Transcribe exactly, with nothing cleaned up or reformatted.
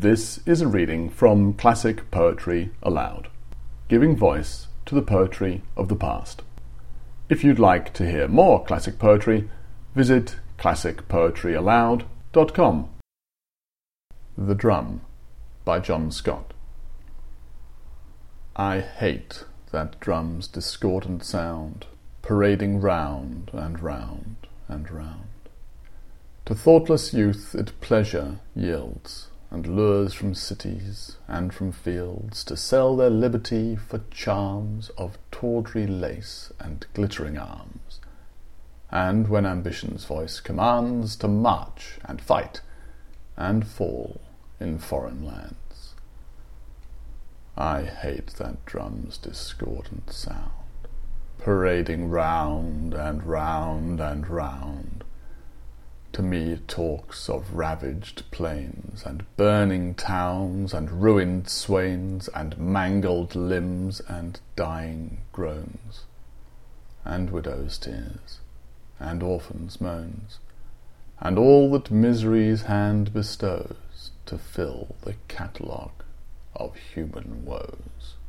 This is a reading from Classic Poetry Aloud, giving voice to the poetry of the past. If you'd like to hear more classic poetry, visit classic poetry aloud dot com. The Drum by John Scott. I hate that drum's discordant sound, parading round and round and round. To thoughtless youth it pleasure yields, and lures from cities and from fields to sell their liberty for charms of tawdry lace and glittering arms, and when ambition's voice commands to march and fight and fall in foreign lands. I hate that drum's discordant sound, parading round and round and round. To me it talks of ravaged plains, and burning towns, and ruined swains, and mangled limbs, and dying groans, and widows' tears, and orphans' moans, and all that misery's hand bestows to fill the catalogue of human woes.